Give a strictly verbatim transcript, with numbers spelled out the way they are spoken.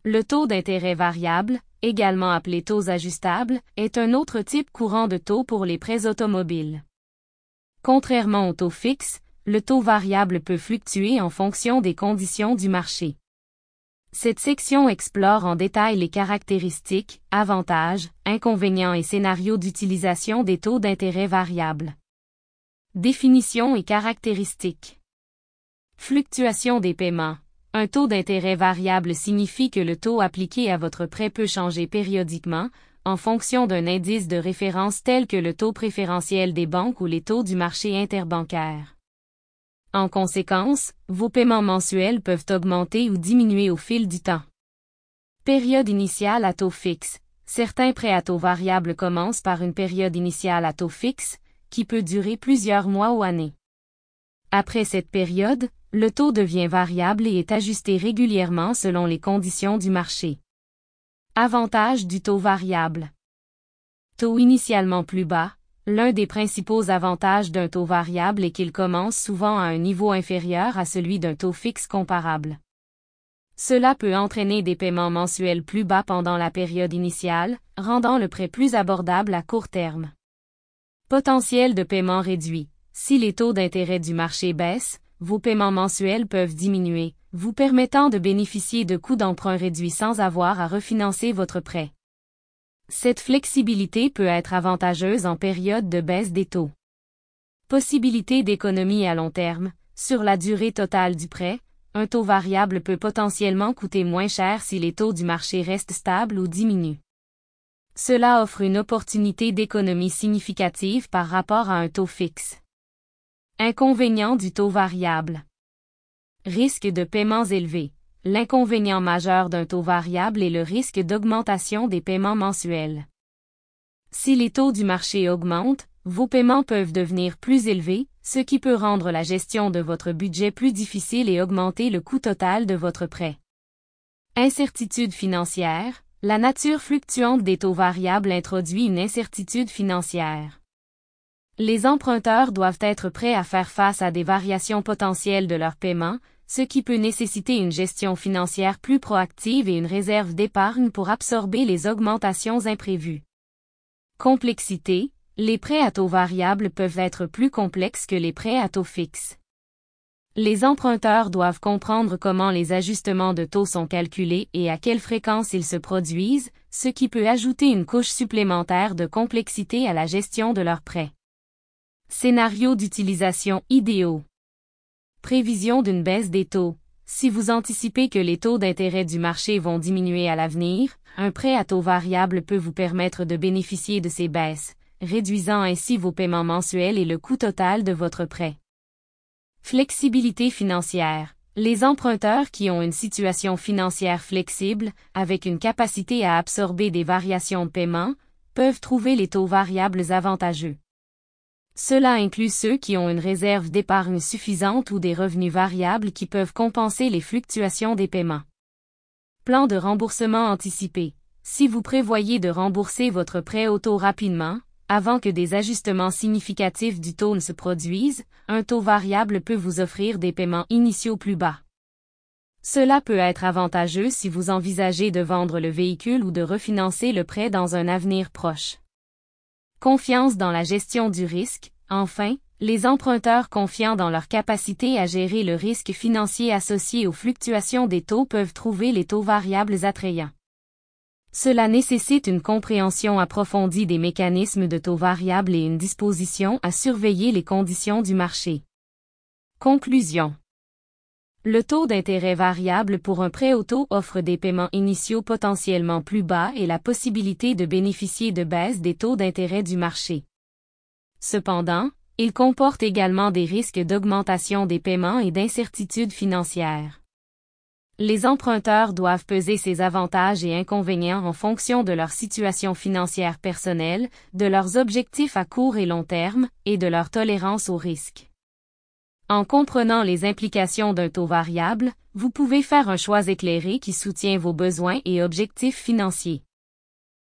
Le taux d'intérêt variable, également appelé taux ajustables, est un autre type courant de taux pour les prêts automobiles. Contrairement au taux fixe, le taux variable peut fluctuer en fonction des conditions du marché. Cette section explore en détail les caractéristiques, avantages, inconvénients et scénarios d'utilisation des taux d'intérêt variables. Définition et caractéristiques. Fluctuation des paiements. Un taux d'intérêt variable signifie que le taux appliqué à votre prêt peut changer périodiquement, en fonction d'un indice de référence tel que le taux préférentiel des banques ou les taux du marché interbancaire. En conséquence, vos paiements mensuels peuvent augmenter ou diminuer au fil du temps. Période initiale à taux fixe. Certains prêts à taux variable commencent par une période initiale à taux fixe, qui peut durer plusieurs mois ou années. Après cette période, le taux devient variable et est ajusté régulièrement selon les conditions du marché. Avantages du taux variable. Taux initialement plus bas. L'un des principaux avantages d'un taux variable est qu'il commence souvent à un niveau inférieur à celui d'un taux fixe comparable. Cela peut entraîner des paiements mensuels plus bas pendant la période initiale, rendant le prêt plus abordable à court terme. Potentiel de paiement réduit. Si les taux d'intérêt du marché baissent, vos paiements mensuels peuvent diminuer, vous permettant de bénéficier de coûts d'emprunt réduits sans avoir à refinancer votre prêt. Cette flexibilité peut être avantageuse en période de baisse des taux. Possibilité d'économie à long terme. Sur la durée totale du prêt, un taux variable peut potentiellement coûter moins cher si les taux du marché restent stables ou diminuent. Cela offre une opportunité d'économie significative par rapport à un taux fixe. Inconvénients du taux variable. Risque de paiements élevés. L'inconvénient majeur d'un taux variable est le risque d'augmentation des paiements mensuels. Si les taux du marché augmentent, vos paiements peuvent devenir plus élevés, ce qui peut rendre la gestion de votre budget plus difficile et augmenter le coût total de votre prêt. Incertitude financière. La nature fluctuante des taux variables introduit une incertitude financière. Les emprunteurs doivent être prêts à faire face à des variations potentielles de leurs paiements, ce qui peut nécessiter une gestion financière plus proactive et une réserve d'épargne pour absorber les augmentations imprévues. Complexité. Les prêts à taux variable peuvent être plus complexes que les prêts à taux fixe. Les emprunteurs doivent comprendre comment les ajustements de taux sont calculés et à quelle fréquence ils se produisent, ce qui peut ajouter une couche supplémentaire de complexité à la gestion de leurs prêts. Scénarios d'utilisation idéaux. Prévision d'une baisse des taux. Si vous anticipez que les taux d'intérêt du marché vont diminuer à l'avenir, un prêt à taux variable peut vous permettre de bénéficier de ces baisses, réduisant ainsi vos paiements mensuels et le coût total de votre prêt. Flexibilité financière. Les emprunteurs qui ont une situation financière flexible, avec une capacité à absorber des variations de paiement, peuvent trouver les taux variables avantageux. Cela inclut ceux qui ont une réserve d'épargne suffisante ou des revenus variables qui peuvent compenser les fluctuations des paiements. Plan de remboursement anticipé. Si vous prévoyez de rembourser votre prêt au taux rapidement, avant que des ajustements significatifs du taux ne se produisent, un taux variable peut vous offrir des paiements initiaux plus bas. Cela peut être avantageux si vous envisagez de vendre le véhicule ou de refinancer le prêt dans un avenir proche. Confiance dans la gestion du risque. Enfin, les emprunteurs confiants dans leur capacité à gérer le risque financier associé aux fluctuations des taux peuvent trouver les taux variables attrayants. Cela nécessite une compréhension approfondie des mécanismes de taux variables et une disposition à surveiller les conditions du marché. Conclusion. Le taux d'intérêt variable pour un prêt auto offre des paiements initiaux potentiellement plus bas et la possibilité de bénéficier de baisses des taux d'intérêt du marché. Cependant, il comporte également des risques d'augmentation des paiements et d'incertitudes financières. Les emprunteurs doivent peser ces avantages et inconvénients en fonction de leur situation financière personnelle, de leurs objectifs à court et long terme, et de leur tolérance au risque. En comprenant les implications d'un taux variable, vous pouvez faire un choix éclairé qui soutient vos besoins et objectifs financiers.